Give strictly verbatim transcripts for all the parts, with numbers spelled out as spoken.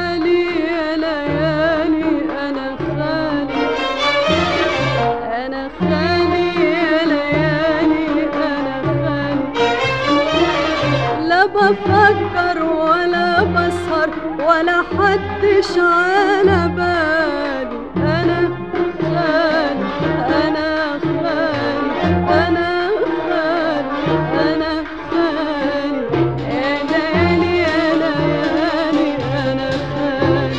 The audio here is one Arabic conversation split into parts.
خالي يا ليالي أنا خالي، أنا خالي يا ليالي أنا خالي، لا بفكر ولا بسهر ولا حدش على بالي، أنا خالي أنا خالي أنا خالي أنا خالي يا ليالي يا ليالي أنا خالي.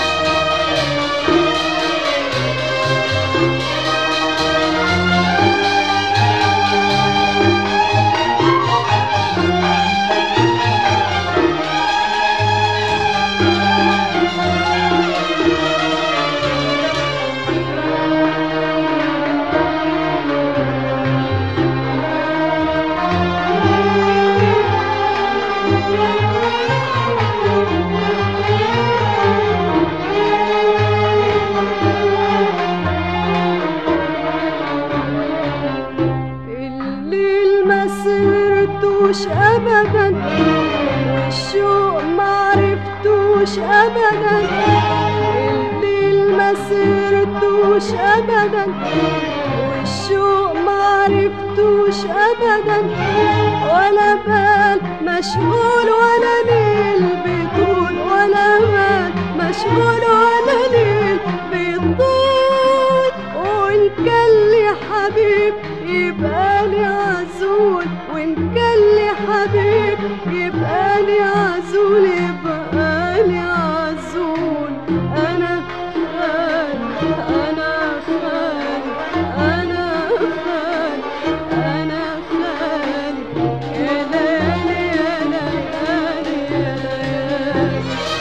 الليل ما سرتوش أبدا والشوق معرفتوش أبدا، الليل ما سرتوش أبدا والشوق معرفتوش أبدا، ولا بال مشغول ولا ليل بيطول، ولا بال مشغول ولا ليل بيطول، وإن كان لي حبيب يبقى لي عزول، وإن كان لي حبيب يبقى لي عزول، يبقى لي عزول. أنا خالي أنا خالي أنا خالي أنا خالي يا ليالي يا ليالي يا ليالي.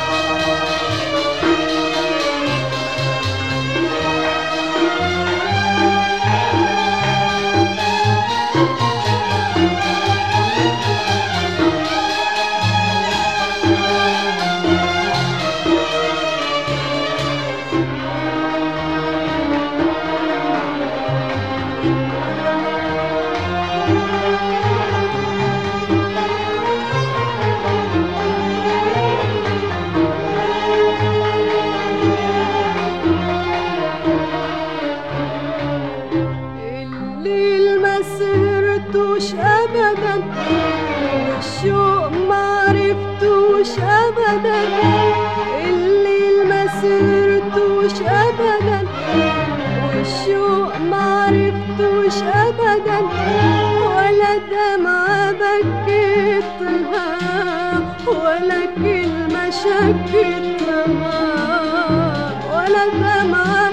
الليل ما سرتوش أبدا والشوق معرفتوش أبدا، الليل ما سرتوش أبدا والشوق معرفتوش أبدا، ولا دمعة بكيتها ولا كلمة شكيتها، ولا دمعة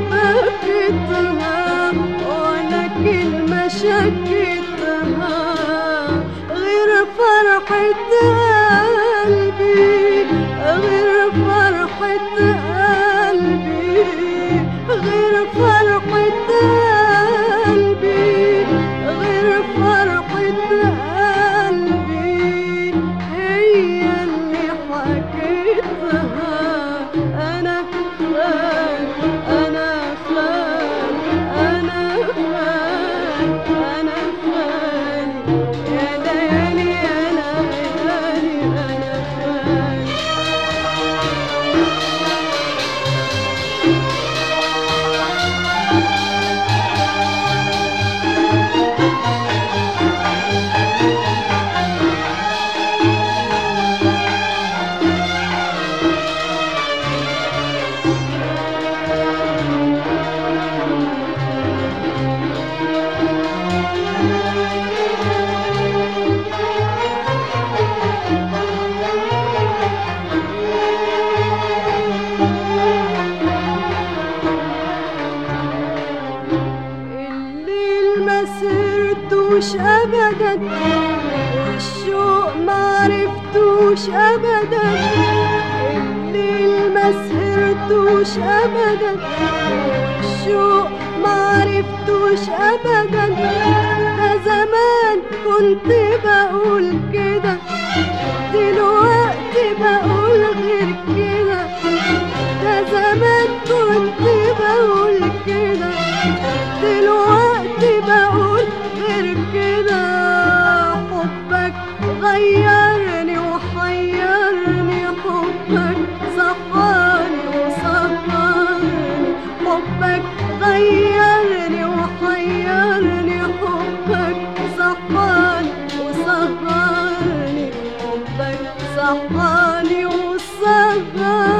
بكيتها ولا كلمة شكيتها، غير فرحة قلبي غير فرحة قلبي غير فرحة قلبي غير فرحة قلبي هي اللي حكيتها. أنا خالي أنا خالي أنا خالي أنا خالي يا ليالي يا ليالي أنا خالي. الليل ما سرتوش أبدا والشوق معرفتوش أبدا، الليل ما سهرتوش أبدا والشوق معرفتوش أبدا، ده زمان كنت بقول كده دلوقتي بقول غير كده، ده زمان كنت بقول كده دلوقتي بقول غير كده، حبك غيرني وحيرني حبك صح غالي